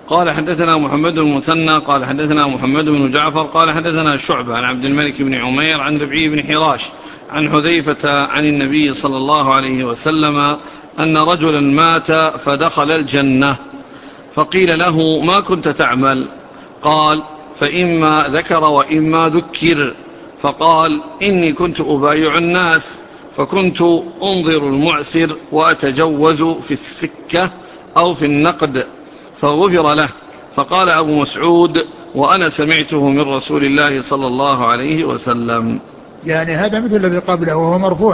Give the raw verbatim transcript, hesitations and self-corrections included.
قال حدثنا محمد بن المثنى قال حدثنا محمد بن جعفر قال حدثنا شعبة عن عبد الملك بن عمير عن ربعي بن حراش عن حذيفة عن النبي صلى الله عليه وسلم أن رجلا مات فدخل الجنة، فقيل له: ما كنت تعمل؟ قال: فإما ذكر وإما ذكر. فقال: إني كنت أبايع الناس، فكنت أنظر المعسر وأتجوز في السكة أو في النقد، فغفر له. فقال أبو مسعود: وأنا سمعته من رسول الله صلى الله عليه وسلم. يعني هذا مثل الذي قبله وهو مرفوع